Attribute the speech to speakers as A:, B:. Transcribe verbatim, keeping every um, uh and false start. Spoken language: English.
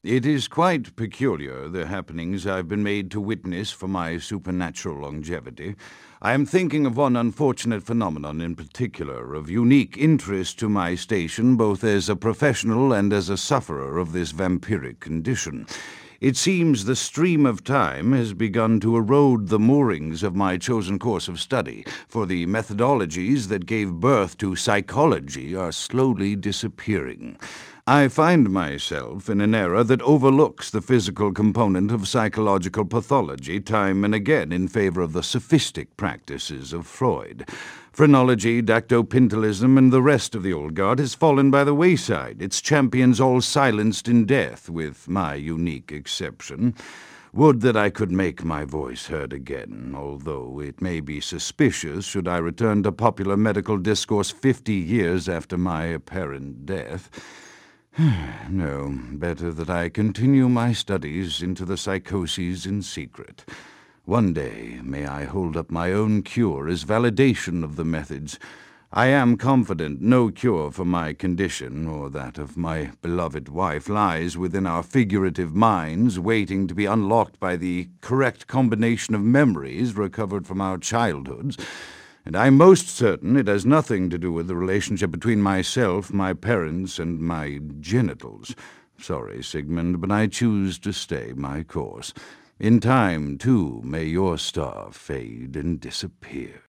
A: It is quite peculiar, the happenings I've been made to witness for my supernatural longevity. I am thinking of one unfortunate phenomenon in particular, of unique interest to my station, both as a professional and as a sufferer of this vampiric condition. It seems the stream of time has begun to erode the moorings of my chosen course of study, for the methodologies that gave birth to psychology are slowly disappearing. I find myself in an era that overlooks the physical component of psychological pathology time and again in favor of the sophistic practices of Freud. Phrenology, dactopintilism, and the rest of the old guard has fallen by the wayside, its champions all silenced in death, with my unique exception. Would that I could make my voice heard again, although it may be suspicious should I return to popular medical discourse fifty years after my apparent death. No, better that I continue my studies into the psychoses in secret. One day may I hold up my own cure as validation of the methods. I am confident no cure for my condition, or that of my beloved wife, lies within our figurative minds, waiting to be unlocked by the correct combination of memories recovered from our childhoods. And I'm most certain it has nothing to do with the relationship between myself, my parents, and my genitals. Sorry, Sigmund, but I choose to stay my course. In time, too, may your star fade and disappear.